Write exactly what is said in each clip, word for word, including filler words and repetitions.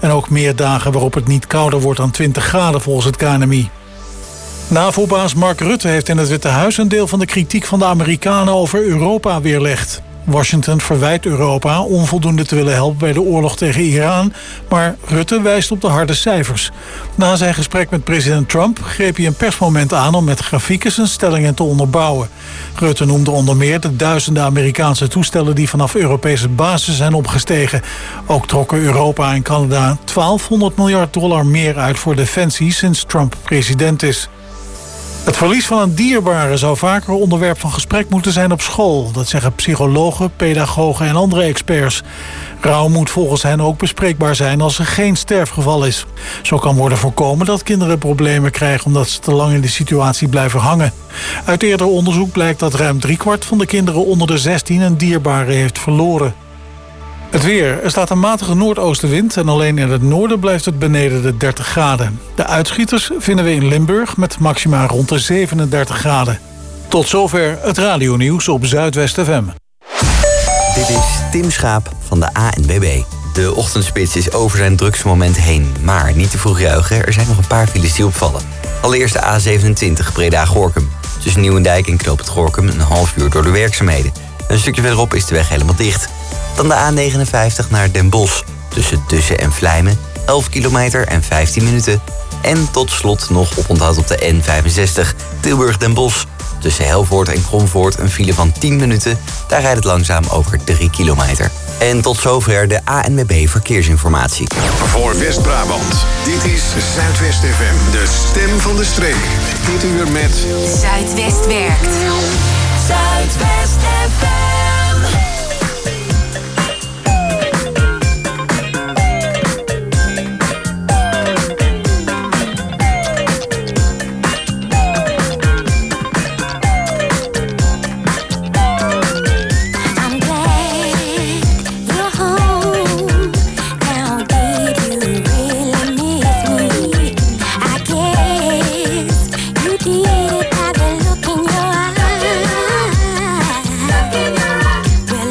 En ook meer dagen waarop het niet kouder wordt dan twintig graden volgens het K N M I. NAVO-baas Mark Rutte heeft in het Witte Huis een deel van de kritiek van de Amerikanen over Europa weerlegd. Washington verwijt Europa onvoldoende te willen helpen bij de oorlog tegen Iran, maar Rutte wijst op de harde cijfers. Na zijn gesprek met president Trump greep hij een persmoment aan om met grafieken zijn stellingen te onderbouwen. Rutte noemde onder meer de duizenden Amerikaanse toestellen die vanaf Europese basis zijn opgestegen. Ook trokken Europa en Canada twaalfhonderd miljard dollar meer uit voor defensie sinds Trump president is. Het verlies van een dierbare zou vaker onderwerp van gesprek moeten zijn op school. Dat zeggen psychologen, pedagogen en andere experts. Rouw moet volgens hen ook bespreekbaar zijn als er geen sterfgeval is. Zo kan worden voorkomen dat kinderen problemen krijgen omdat ze te lang in de situatie blijven hangen. Uit eerder onderzoek blijkt dat ruim driekwart van de kinderen onder de zestien een dierbare heeft verloren. Het weer. Er staat een matige noordoostenwind en alleen in het noorden blijft het beneden de dertig graden. De uitschieters vinden we in Limburg met maxima rond de zevenendertig graden. Tot zover het radionieuws op Zuidwest F M. Dit is Tim Schaap van de A N W B. De ochtendspits is over zijn drukste moment heen. Maar niet te vroeg juichen, er zijn nog een paar files die opvallen. Allereerst de A zevenentwintig Breda-Gorkum. Tussen Nieuwendijk en Knoop het Gorkum een half uur door de werkzaamheden. Een stukje verderop is de weg helemaal dicht. Dan de A negenenvijftig naar Den Bosch. Tussen Dussen en Vlijmen, elf kilometer en vijftien minuten. En tot slot nog oponthoud op de N vijfenzestig Tilburg-Den Bosch. Tussen Helvoort en Kromvoort een file van tien minuten. Daar rijdt het langzaam over drie kilometer. En tot zover de A N W B Verkeersinformatie. Voor West-Brabant, dit is Zuidwest F M, de stem van de streek. Dit uur met Zuidwest werkt. Zuidwest F M. Well,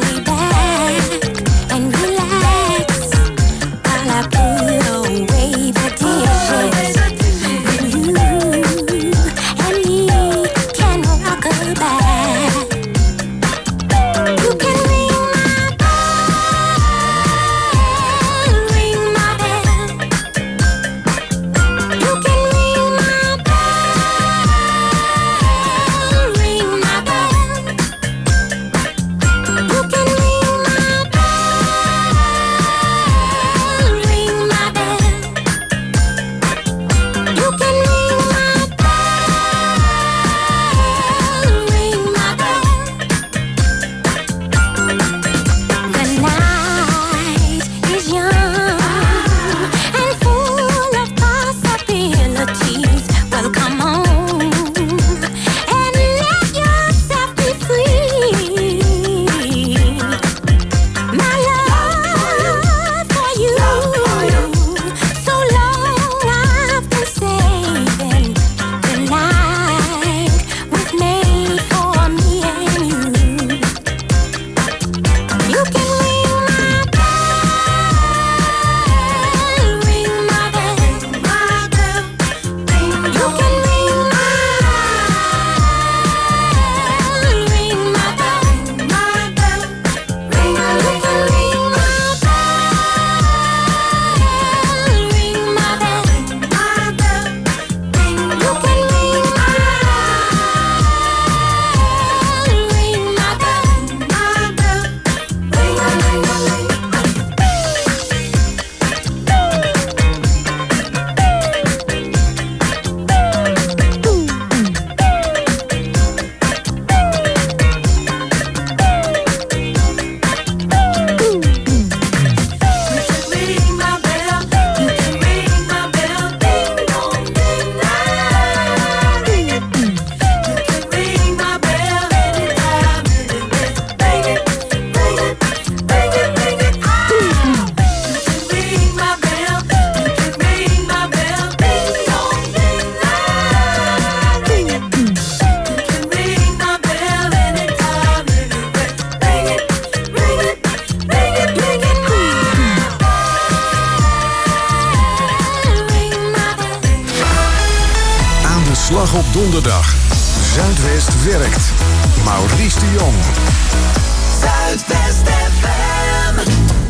Slag op donderdag. Zuidwest werkt. Maurice de Jong. Zuidwest F M.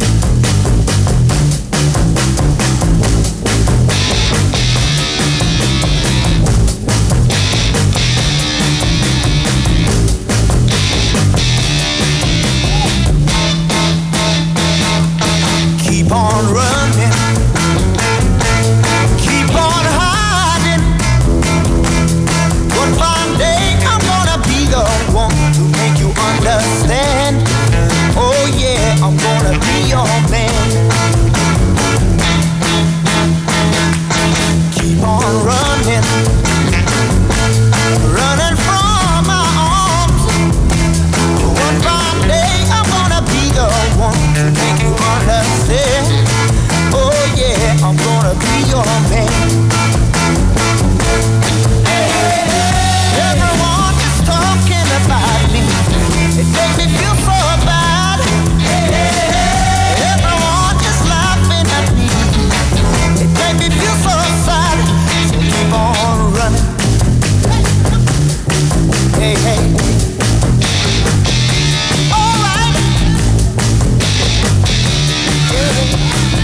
Keep on running. Keep on hiding. One fine day I'm gonna be the one to make you understand. Oh yeah, I'm gonna be your man. Keep on running. Running from my arms. One fine day I'm gonna be the one to make you understand. Oh yeah, I'm gonna be your man. Everyone is talking about me. It makes me feel so bad. Everyone is laughing at me. It makes me feel so sad. So keep on running. Hey, hey. All right. Yeah.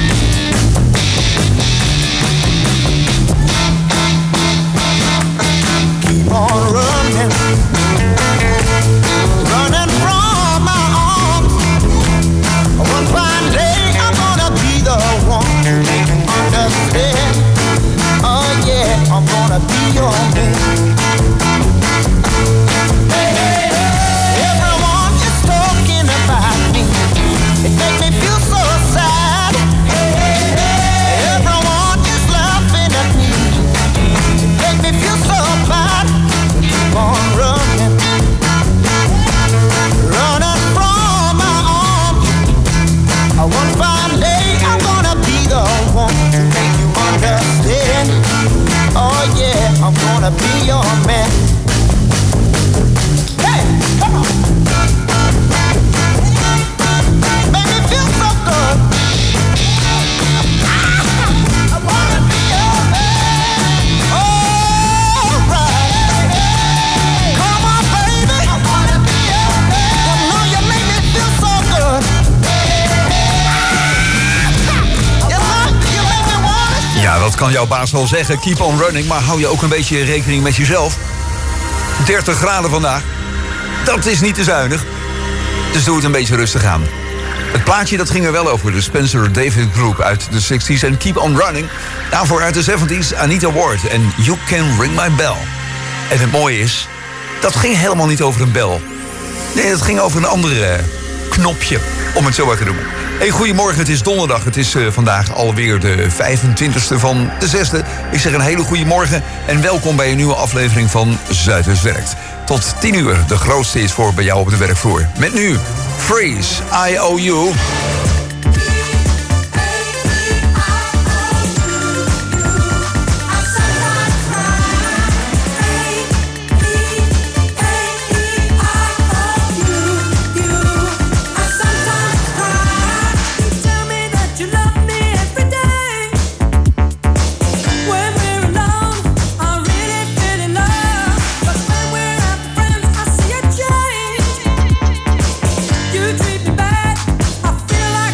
Keep on running. Running from my arms. One fine day I'm gonna be the one to make you understand. Oh yeah, I'm gonna be your man. Hey, hey, hey. Everyone is talking about me. It makes me feel so sad. Hey, hey, hey. Everyone is laughing at me. It makes me feel so bad. Keep on running. Running from my arms. One fine day I'm gonna be the one to make you understand. Oh yeah, I'm gonna be your man. Hey, come on. Make me feel so good. I wanna be your man. All right. Come on, baby. I wanna be your man. You know you make me feel so good. You love, you make me wanna. Ja, dat kan jouw baas wel zeggen. Keep on running, maar hou je ook een beetje rekening met jezelf. dertig graden vandaag. Dat is niet te zuinig. Dus doe het een beetje rustig aan. Het plaatje dat ging er wel over. De Spencer David Group uit de zestig's en Keep on Running. Daarvoor uit de zeventig's Anita Ward en You Can Ring My Bell. En het mooie is, dat ging helemaal niet over een bel. Nee, dat ging over een ander eh, knopje, om het zo maar te noemen. Hey, goedemorgen, het is donderdag. Het is uh, vandaag alweer de vijfentwintigste van de zesde. Ik zeg een hele goede morgen en welkom bij een nieuwe aflevering van Zuidwest Werkt. Tot tien uur, de grootste is voor bij jou op de werkvloer. Met nu Freeze, I O U. You treat me bad, I feel like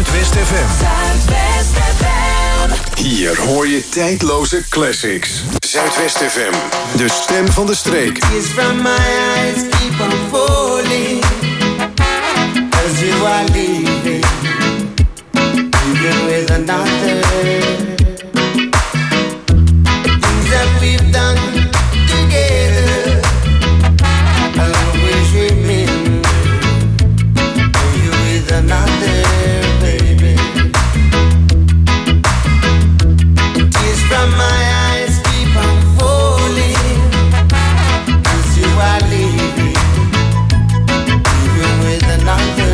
Zuidwest F M. Zuidwest F M. Hier hoor je tijdloze classics. Zuidwest F M, de stem van de streek. Tears from my eyes keep on falling as you are leaving, even with another. Things that we've done together, I'll always remember you with another, baby. Tears from my eyes keep on falling as you are leaving, even with another.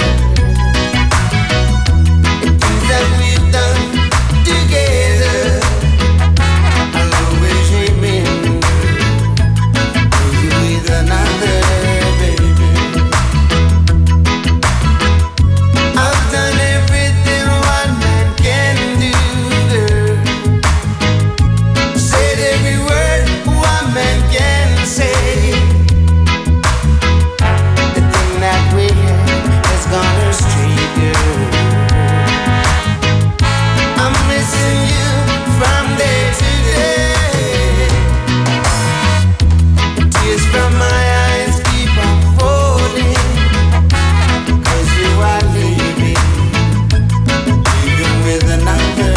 Things that we've done together, I'll always remember you with another, baby. I've done everything one man can do, girl. Said every word one man can say. The thing that we had has gone astray, girl. I'm missing you from day to day. Tears from my eyes keep on falling, 'cause you are leaving, even with another.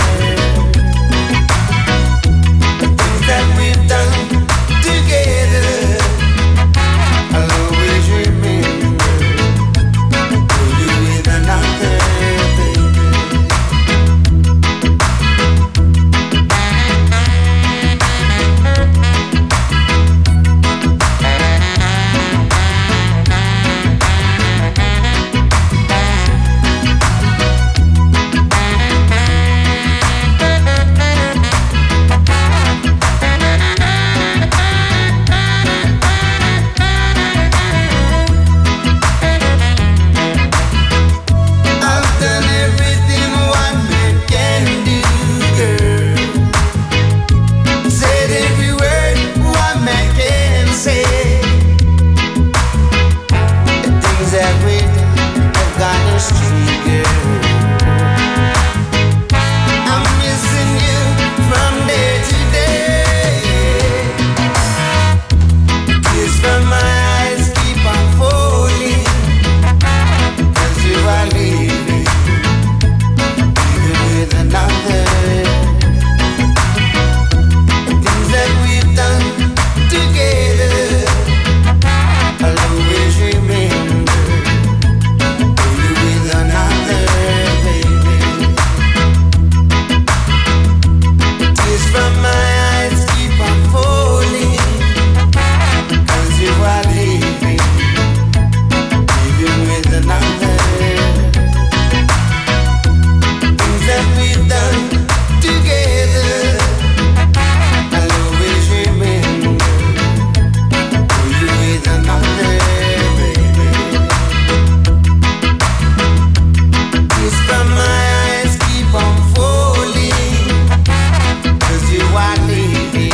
The things that we've done together, I'll always remember you with another, baby. I've done everything one man can do, girl. Said every word one man can say. The things that we done have gone astray, girl. I'm missing you from day to day. Tears from my eyes keep on falling, 'cause you are leaving, even with another. The things that we've done together, I'll always remember you with another, baby. Tears from my eyes keep on falling, 'cause you are leaving, even with another. Things that we've done together, I'll always remember you with another, baby. Tears from my eyes keep on falling, 'cause you are leaving,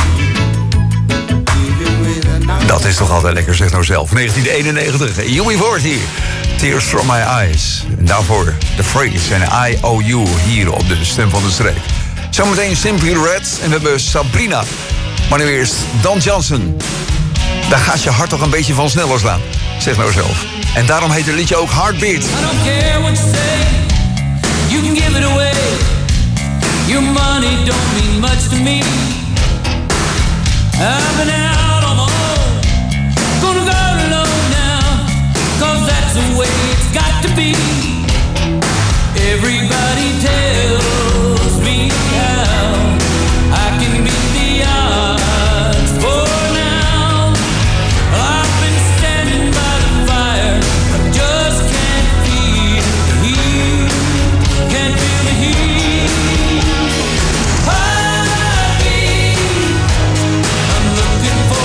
even with another. Dat is toch altijd lekker, zeg nou zelf. negentien eenennegentig, U B forty, Tears from My Eyes. En daarvoor The Phrase en I O U hier op de stem van de streek. Zometeen Simply Red en we hebben Sabrina. Maar nu eerst Dan Johnson. Daar gaat je hart toch een beetje van sneller slaan, zeg nou zelf. En daarom heet het liedje ook Heartbeat. I don't care what you say, you can give it away. Your money don't mean much to me. I've been out on my own, gonna go alone now, 'cause that's the way it's got to be. Everybody tells me how I can beat the odds for now. I've been standing by the fire, I just can't feel the heat, can't feel the heat. Heartbeat, I'm looking for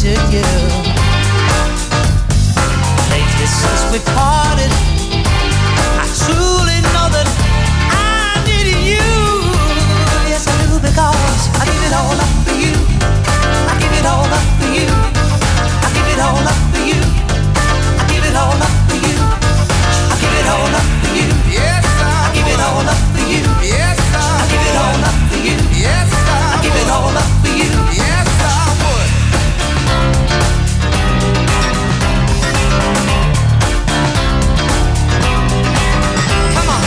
to you. Lately since we parted, I truly know that I needed you. Yes, I do, because I give it all up for you. I give it all up for you. I give it all up for you. I give it all up for you. I give it all up for you. Yes, I give it all up for you. Yes, I give it all up for you. Yes, I give it all up for you. Yes, I would. Come on.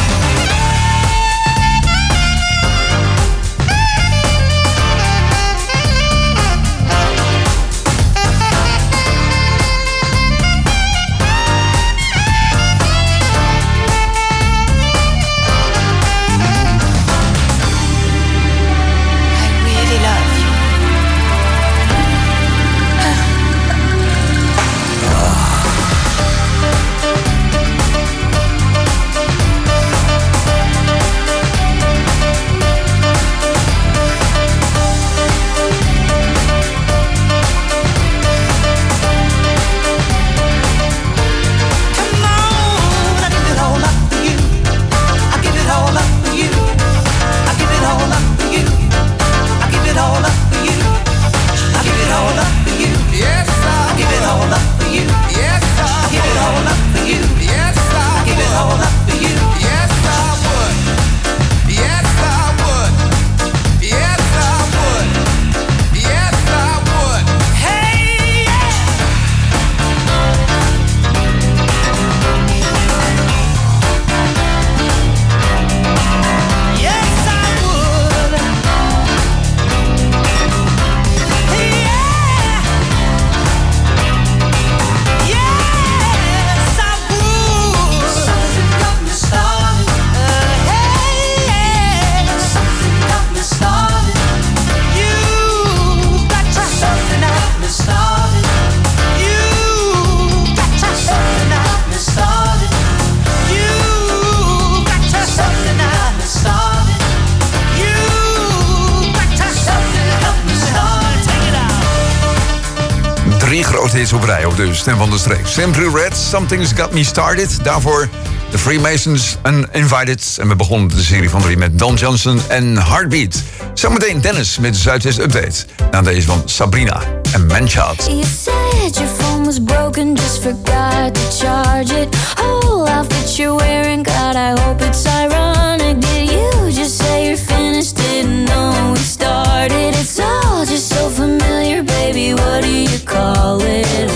Hits op rij op de Stem van de Streek. Simply Red, Something's Got Me Started. Daarvoor The Freemasons Uninvited. En we begonnen de serie van drie met Don Johnson en Heartbeat. Zometeen Dennis met de Zuidwest Update. Na deze van Sabrina en Manchild. You said your phone was broken, just forgot to charge it. Oh, outfit you're wearing, God, I hope it's ironic. Did you just say you're finished? Didn't know we started. It's all just so familiar, baby. What do you call it?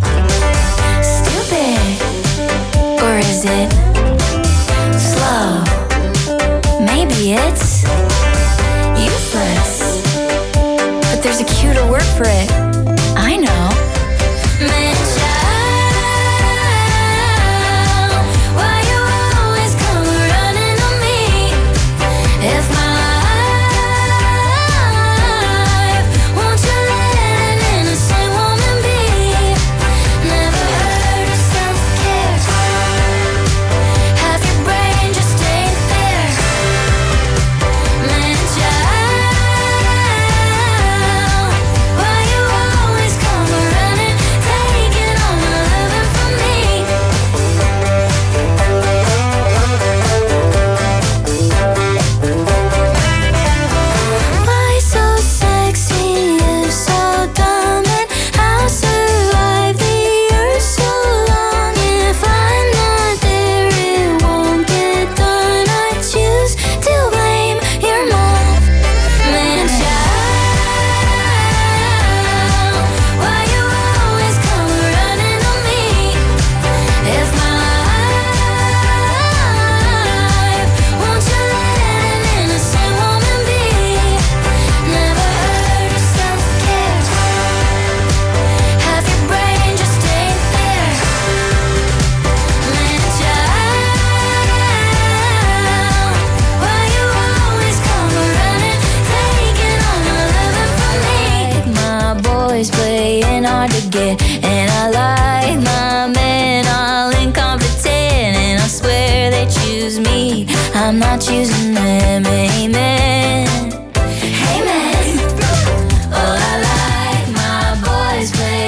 Stupid, or is it slow? Maybe it's useless, but there's a cuter word for it. I know. Man, child, why you always come running on me? If my life, won't you let an innocent woman be? Never heard of self-care. Half your brain just ain't there. Man, child, why you always come running, taking all my loving from me? Why so sexy, you so dumb, and how survive the earth so long? If I'm not there, it won't get done. I choose to blame your mom. Man, child, why you always come running on me? If my life, won't you let an innocent woman be? Never heard of self-care. Half your brain just ain't there. Man, child, why you always come running, taking all my loving from me? My boys playing hard to get, and I like my men all incompetent, and I swear they choose me, I'm not choosing them. Amen. Amen. Oh, I like my boys play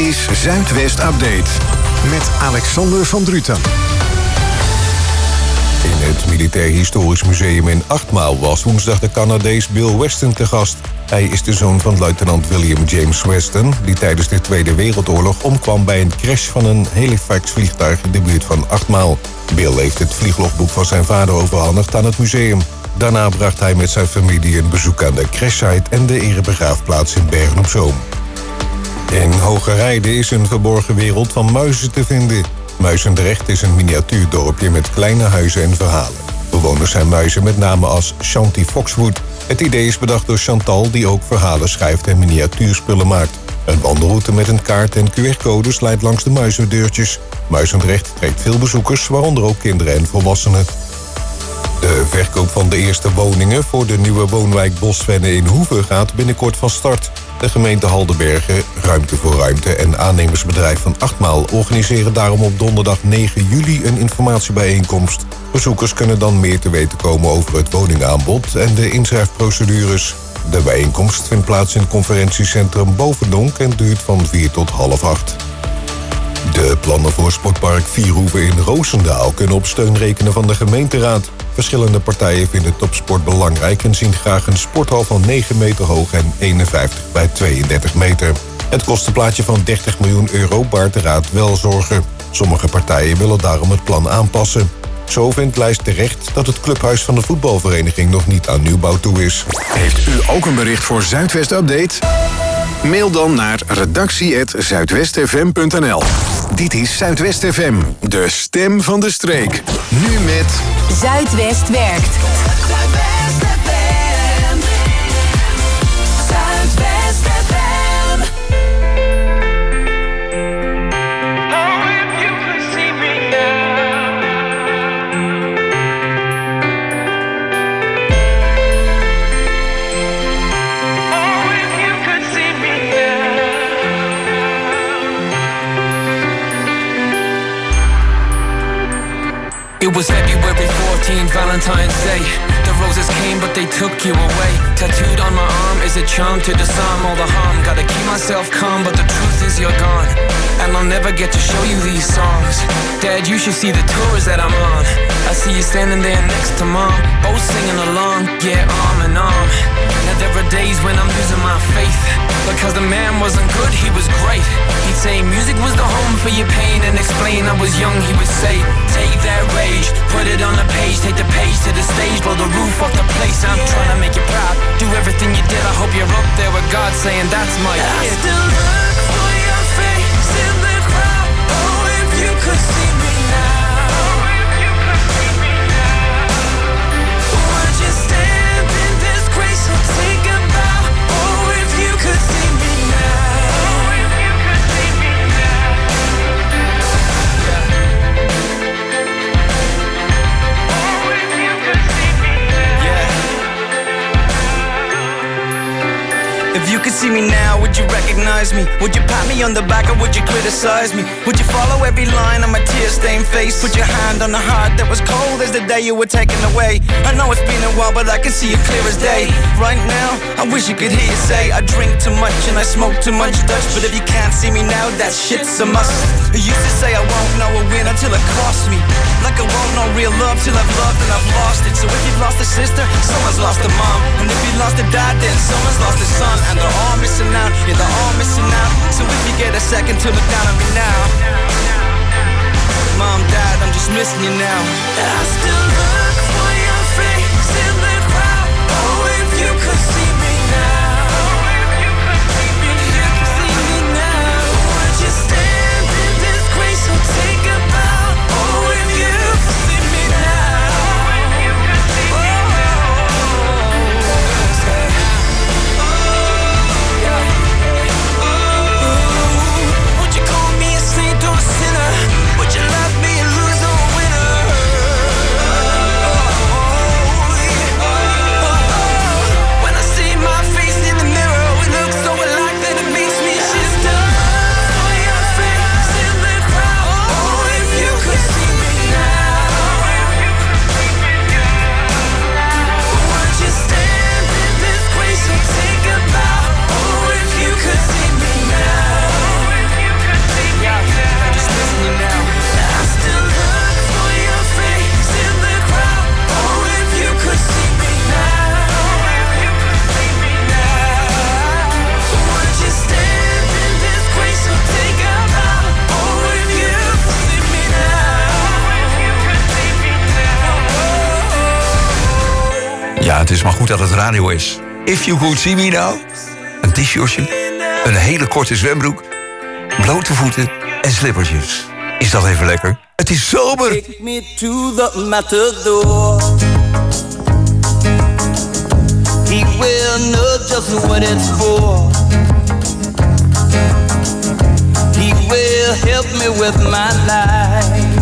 is Zuidwest Update met Alexander van Druten. In het Militair Historisch Museum in Achtmaal was woensdag de Canadees Bill Weston te gast. Hij is de zoon van luitenant William James Weston, die tijdens de Tweede Wereldoorlog omkwam bij een crash van een Halifax-vliegtuig in de buurt van Achtmaal. Bill heeft het vlieglogboek van zijn vader overhandigd aan het museum. Daarna bracht hij met zijn familie een bezoek aan de crashsite en de erebegraafplaats in Bergen-op-Zoom. In Hogerijde is een verborgen wereld van muizen te vinden. Muizendrecht is een miniatuurdorpje met kleine huizen en verhalen. Bewoners zijn muizen met namen als Shanty Foxwood. Het idee is bedacht door Chantal, die ook verhalen schrijft en miniatuurspullen maakt. Een wandelroute met een kaart en Q R-codes leidt langs de muizendeurtjes. Muizendrecht trekt veel bezoekers, waaronder ook kinderen en volwassenen. De verkoop van de eerste woningen voor de nieuwe woonwijk Bosvenne in Hoeve gaat binnenkort van start. De gemeente Haldenbergen, Ruimte voor Ruimte en aannemersbedrijf van Achtmaal organiseren daarom op donderdag negen juli een informatiebijeenkomst. Bezoekers kunnen dan meer te weten komen over het woningaanbod en de inschrijfprocedures. De bijeenkomst vindt plaats in het conferentiecentrum Bovendonk en duurt van vier tot half acht. De plannen voor sportpark Vierhoeven in Roosendaal kunnen op steun rekenen van de gemeenteraad. Verschillende partijen vinden topsport belangrijk en zien graag een sporthal van negen meter hoog en eenenvijftig bij tweeëndertig meter. Het kostenplaatje van dertig miljoen euro baart de raad wel zorgen. Sommige partijen willen daarom het plan aanpassen. Zo vindt Lijst terecht dat het clubhuis van de voetbalvereniging nog niet aan nieuwbouw toe is. Heeft u ook een bericht voor Zuidwest Update? Mail dan naar redactie apenstaartje zuidwestfm punt n l. Dit is Zuidwest F M, de stem van de streek. Nu met Zuidwest werkt. Zuidwest F M. Zuidwest F M. Oh, if you could see me now. Oh, if you could see me now. It was February fourteenth, Valentine's Day. The roses came, but they took you away. Tattooed on my arm is a charm to disarm all the harm. Gotta keep myself calm, but the truth is you're gone. And I'll never get to show you these songs. Dad, you should see the tours that I'm on. I see you standing there next to Mom, both singing along, yeah, arm in arm. Now there are days when I'm losing my faith, because the man wasn't good, he was great. He'd say music was the home for your pain, and explain I was young, he would say, take that rage, put it on a page, take the page to the stage, blow the roof off the place. I'm yeah. trying to make you proud, do everything you did. I hope you're up there with God saying that's my kid. I still look for your face in the crowd. Oh, if you could see me now. Oh, if you could see me now. Would you stand in disgrace or take a bow? Oh, if you could see me now. Oh, if you could see me now. Oh, if you could see me now. Yeah. If you could see me now, would you recognize me? Would you pat me on the back or would you criticize me? Would you follow every line on my tear-stained face? Put your hand on the heart that was cold as the day you were taken away. I know it's been a while, but I can see it clear as day. Right now, I wish you could hear you say I drink too much and I smoke too much Dutch. But if you can't see me now, that shit's a must. You used to say I won't know a win until it costs me. Like I won't know real love till I've loved and I've lost it. So if you've lost a sister, someone's lost a mom. And if you lost a dad, then someone's lost a son. And they're all missing out, yeah, they're all missing out. So if you get a second to look down on me now, Mom, Dad, I'm just missing you now. I still look for your face in the crowd. Oh, if you could see me now. Oh, if you could see me, if you could see me now. Would you stand in disgrace or take a bow? Oh, if you could see me now. Oh, if you could see me now. Would you call me a saint or a sinner? Would you love me and lose or a winner? Het is maar goed dat het radio is. If you could see me now. Een t-shirtje, een hele korte zwembroek, blote voeten en slippertjes. Is dat even lekker? Het is zomer. Take me to the matador. He will know just what it's for. He will help me with my life.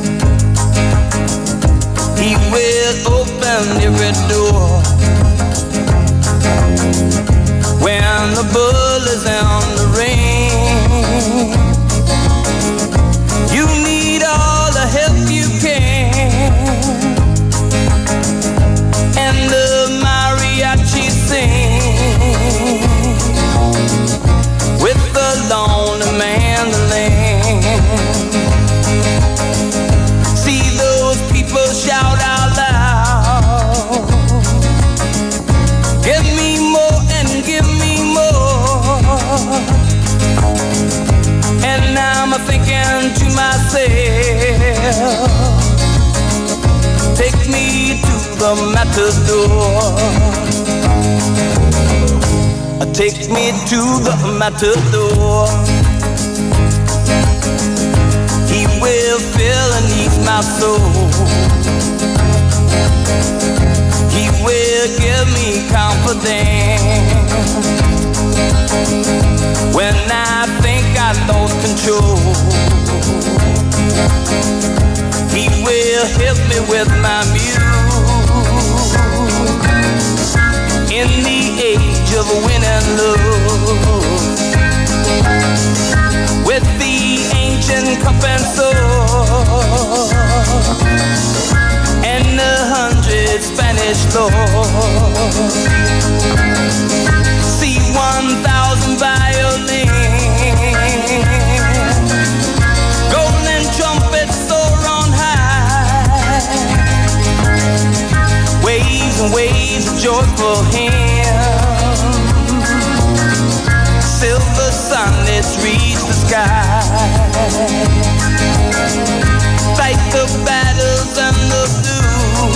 He will open every door. When the bull is on the ring, you need all the help you can. And the mariachi sing with the lonely mandolin. See those people shout out loud, give me more and give me more. And I'm thinking to myself, take me to the matador. Take me to the matador. He will fill and ease my soul. He will give me confidence when I think I lost control. He will help me with my muse in the age of win and lose, with the ancient cup and sword and the hundred Spanish lords. See one thousand violins, golden trumpets soar on high, waves and waves of joyful hymns, silver sunlets reach the sky, fight the battles and the blue,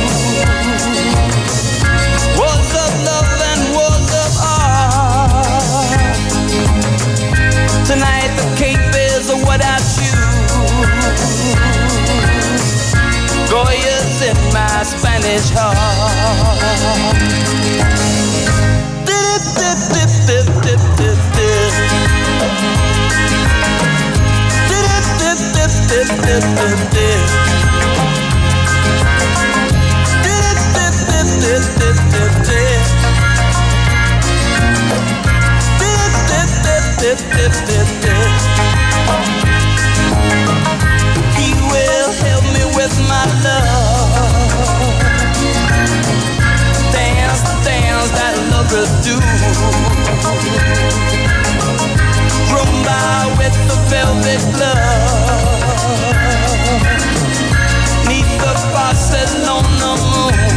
wars of love and wars of art. Tonight the cape is what I choose, Goya's in my Spanish heart. Dip, dip, dip, dip, dip, dip, dip. Dip, dip, dip, dip, dip, dip, dip. Dip, dip, dip, dip, dip, dip, dip. Dip, dip, dip, dip, dip, dip. He will help me with my love. Dance the dance that lovers do. Rumba with the velvet glove. Neath the Barcelona moon.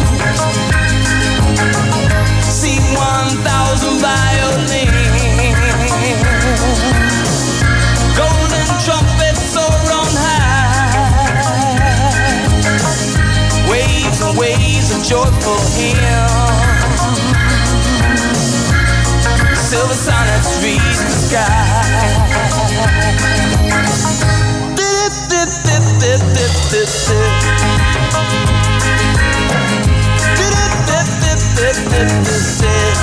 See one thousand violins, golden trumpets soar on high, waves and waves of joyful hymns, silver sonnets reach the sky. Dip, dip, dip, dip, dip, dip, dip. Dip, dip, dip, dip, dip, dip, dip.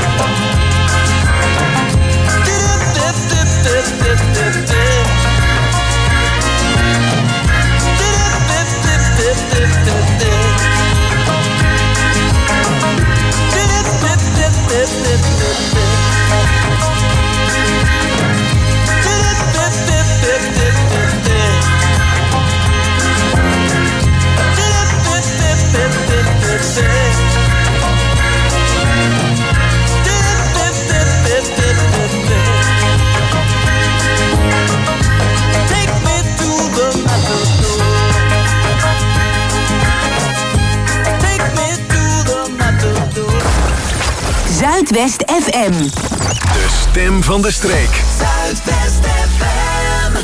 Dip, dip, dip, dip, dip, dip, dip. Dip, dip, dip, dip, dip, dip, dip. Dip, dip, dip, dip, dip, dip, dip. Zuidwest F M. De stem van de streek. Zuidwest F M.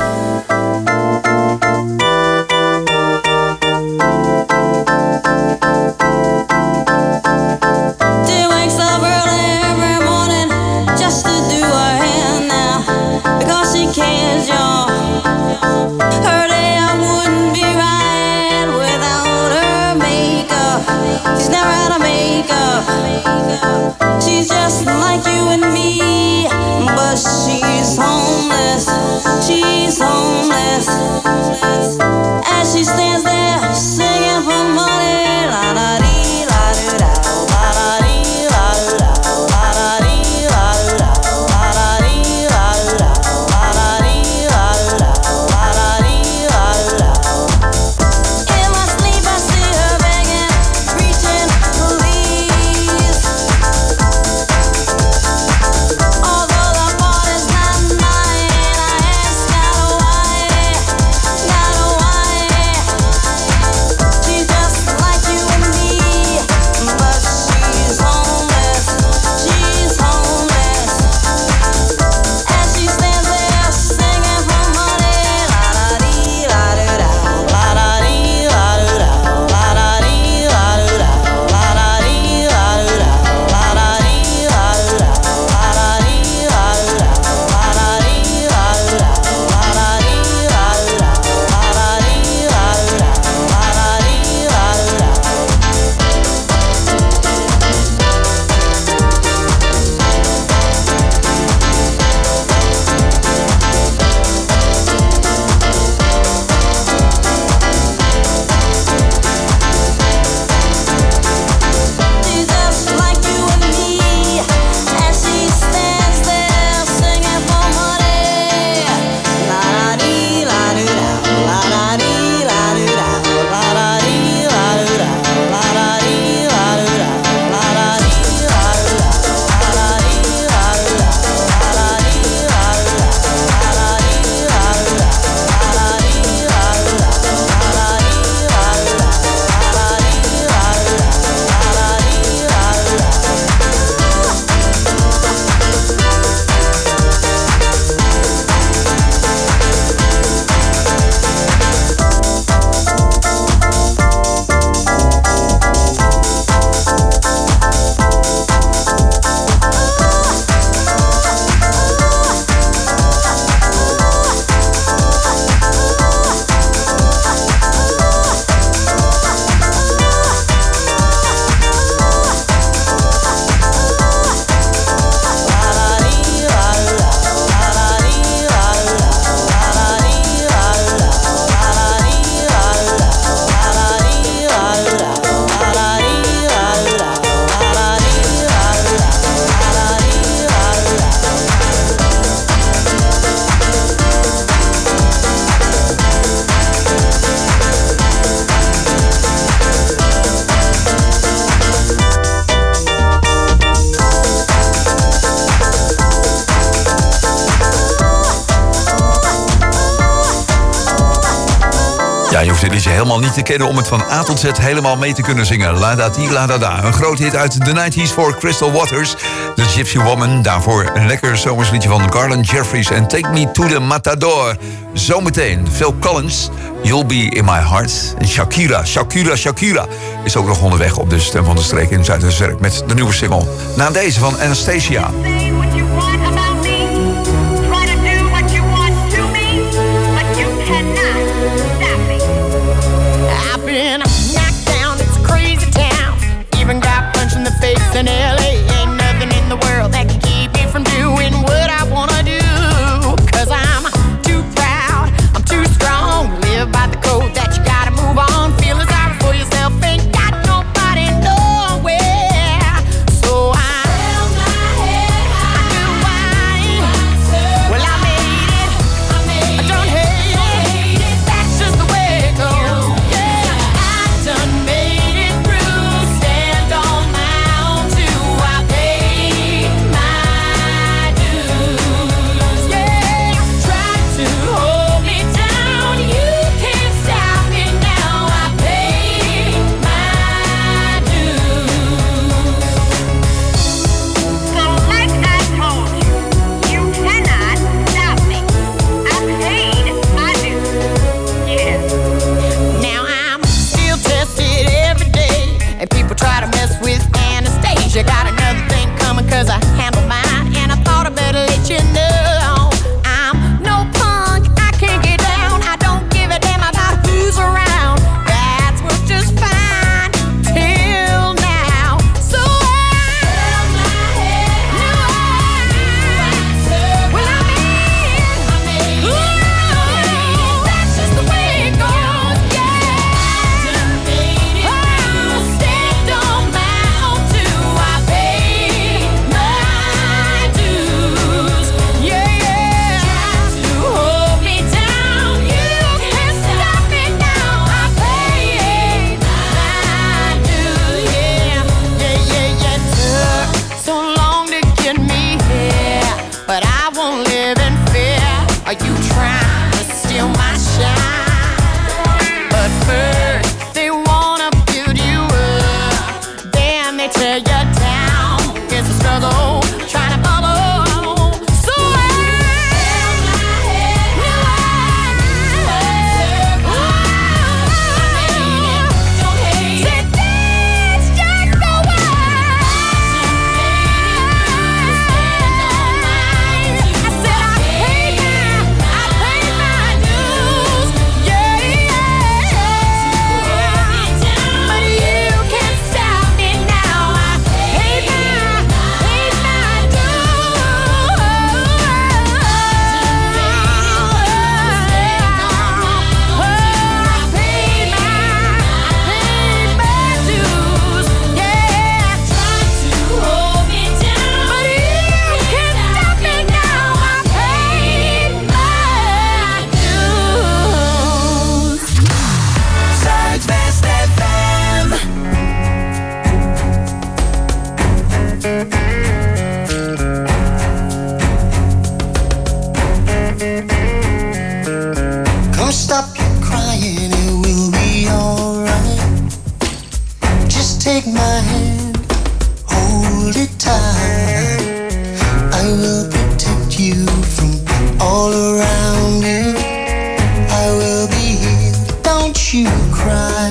Ja, je hoeft dit liedje helemaal niet te kennen om het van A tot Z helemaal mee te kunnen zingen. La da di la da da. Een groot hit uit de nineties voor Crystal Waters. The Gypsy Woman. Daarvoor een lekker zomersliedje van Garland Jeffries en Take Me to the Matador. Zometeen Phil Collins, You'll Be in My Heart. En Shakira, Shakira, Shakira is ook nog onderweg op de Stem van de Streek in Zuidwestwerk met de nieuwe single. Na deze van Anastasia. I've been knocked down, it's a crazy town. Even got punched in the face in L A. Ain't nothing in the world that can keep me from doing what I wanna do. Cause I'm too proud, I'm too strong. Live by the code that you gotta move on. Feeling sorry for yourself, ain't got nobody nowhere. So I held my head high. I do why. Well, I made it, I don't hate it. That's just the way it goes. Done made it through, stand on my own too. I paid my dues. Yeah, try to hold me down, you can't stop me now. I paid my dues. So like I told you, you cannot stop me. I paid my dues. Yeah. Now I'm still tested every day, and people try to mess with Anastasia. Got another thing coming cause I handle mine, and I thought I better let you know I'm no punk, I can't get down. I don't give a damn about who's around. That's worked just fine till now. So I held my head high. Well, I made it. Ooh, that's just the way it goes. Yeah. Oh, stand on my own too. I paid my dues. Yeah, yeah. Try to hold me down, you can't stop me now. I paid my dues. Yeah, yeah, yeah, yeah. Took so long to get me here, but I won't live in fear. Are you trying to steal my shine? But first they wanna build you up, then they tear you down. It's a struggle trying to bubble. So I held my head high. Don't hate it. That's just the way. I said I paid my, I paid my dues. Yeah, yeah. But you can't stop me now. I paid my, paid my dues. Oh, I paid my, I paid my dues. Yeah, try to hold me down, but you can't stop me now. I paid my dues. Zuidwest F M. Come stop your crying, it will be alright. Just take my hand, hold it tight. I will protect you from all around you. I will be here, don't you cry.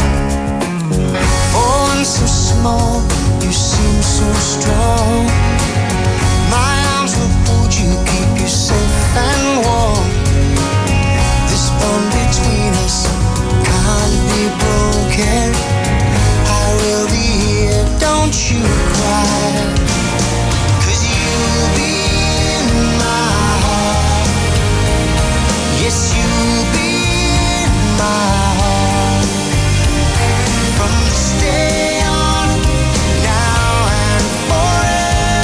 For I'm so small, you seem so strong. My arms will hold you, keep you safe and warm. This bond between us can't be broken. I will be here, don't you cry. 'Cause you'll be in my heart. Yes, you'll be in my heart. From this day on, now and forever.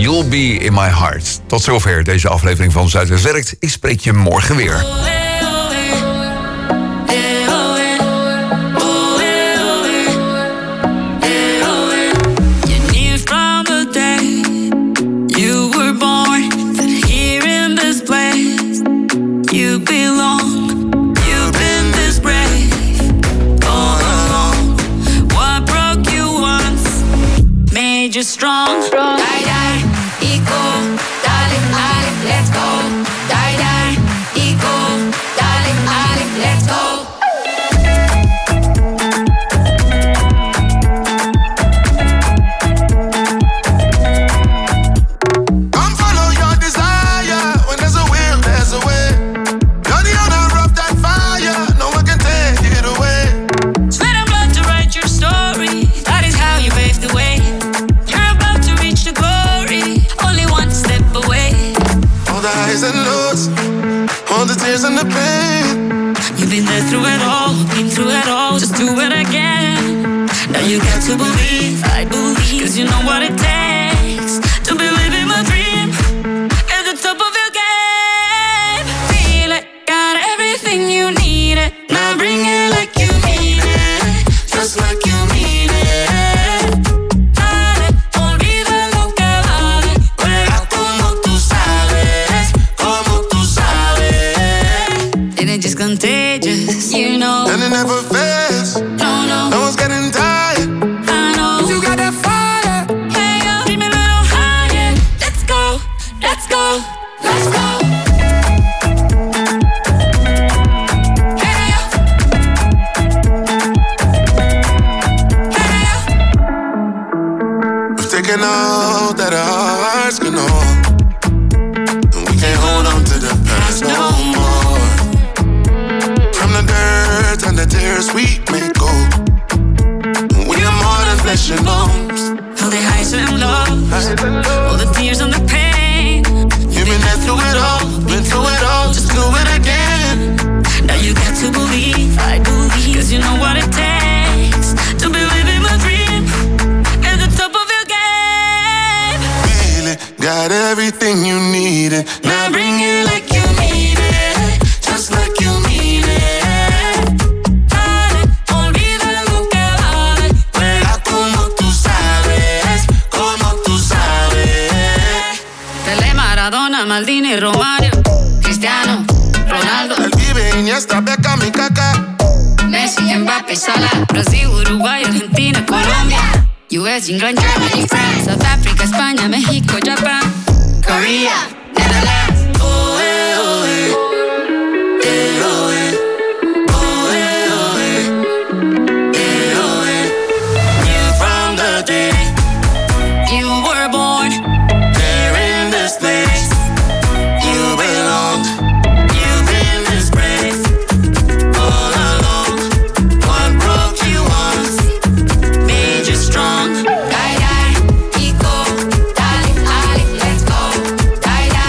You'll Be In My Heart. Tot zover deze aflevering van Zuidwest Werkt. Ik spreek je morgen weer. You're strong. Die, die, eco, darling, darling, let's go. Die, die, eco, darling, darling, let's go. Come follow your desire. When there's a will, there's a way. You're the owner of that fire. No one can take it away. Sweat and blood to write your story. That is how you pave the way. The glory, only one step away. All the highs and lows, all the tears and the pain. You've been there through it all, been through it all, just do it again. Now you got to believe, I believe, cause you know what it takes to believe in my dream. At the top of your game, feel it, got everything you need it. Now bring it like you mean it, just like you mean it. Just contagious, you know. And it never fails. No, no. No one's getting tired. I know. You got that fire. Hey, yo, dream a little higher. Let's go, let's go, let's go. Hey, yo. Hey, yo. We've taken all that our hearts can hold, and we can't hold on to the past no more. The dirt and the tears we may go. We are more than flesh and bones. All the highs and lows, all the tears and the pain. You've been there through it all, been through it all, just do it again. Now you got to believe, I believe, cause you know what it takes to believe in my dream. At the top of your game. Feel it, got everything you needed. Now bring it like you mean it, just like you mean it. Maradona, Maldini, Romario, Cristiano, Ronaldo. Él vive Iniesta, Beckham y Kaká. Messi, Mbappé, Salah. Brasil, Uruguay, Argentina, Colombia. U S, England, Germany, France, South Africa, España, México, Japan, Korea, Netherlands. Oh, eh, oh, eh. Eh, oh, eh. Oh, eh, oh, eh. Eh, oh, eh. Yeah, from the day you were born, there in this place you belong. You've been disgraced all along. What broke you once made you strong. Die, die, eco, darling, darling, let's go. Die, die.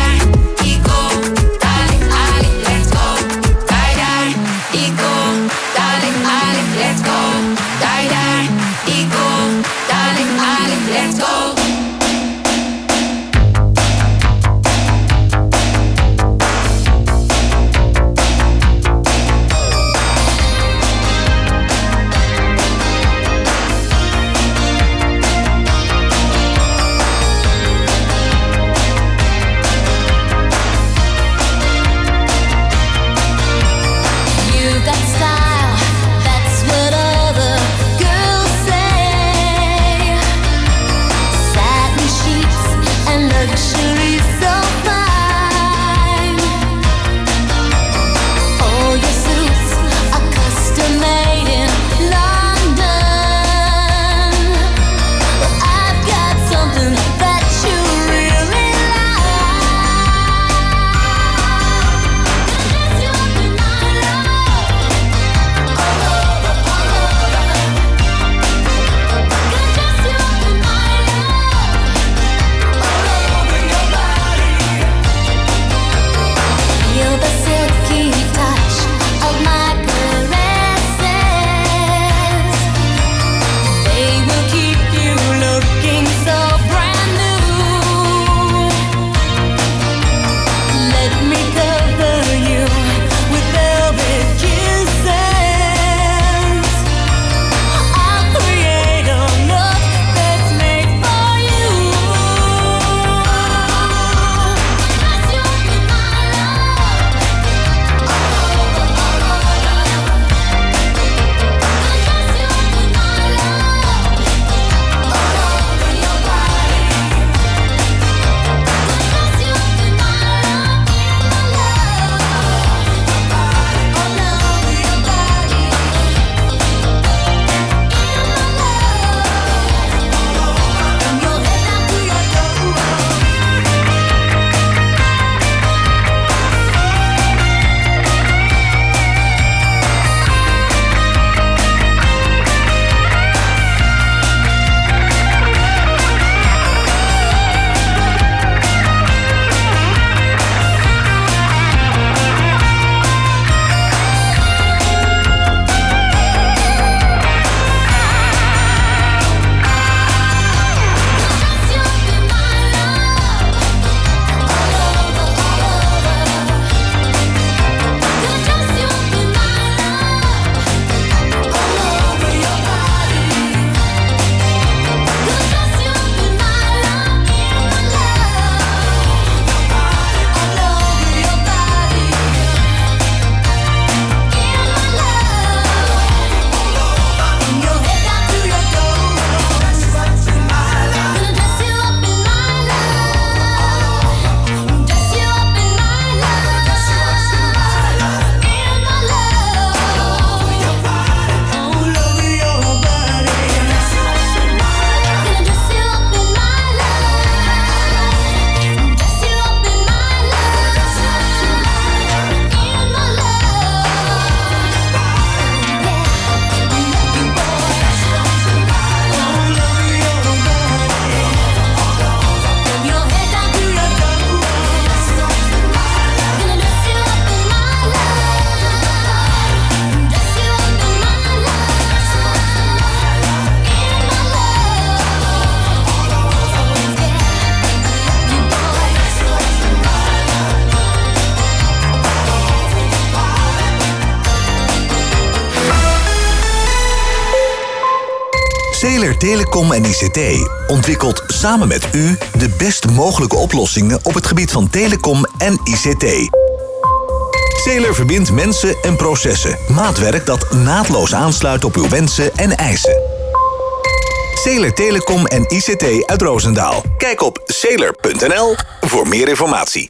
Celer Telecom en I C T ontwikkelt samen met u de best mogelijke oplossingen op het gebied van telecom en I C T. Celer verbindt mensen en processen. Maatwerk dat naadloos aansluit op uw wensen en eisen. Celer Telecom en I C T uit Roosendaal. Kijk op celer punt n l voor meer informatie.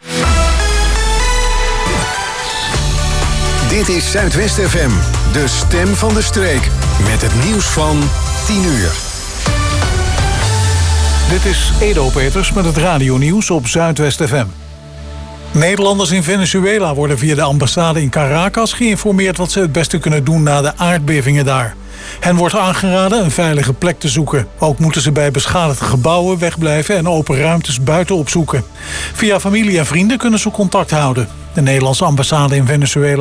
Dit is Zuidwest F M, de stem van de streek. Met het nieuws van tien uur. Dit is Edo Peters met het radionieuws op Zuidwest F M. Nederlanders in Venezuela worden via de ambassade in Caracas geïnformeerd wat ze het beste kunnen doen na de aardbevingen daar. Hen wordt aangeraden een veilige plek te zoeken. Ook moeten ze bij beschadigde gebouwen wegblijven en open ruimtes buiten opzoeken. Via familie en vrienden kunnen ze contact houden. De Nederlandse ambassade in Venezuela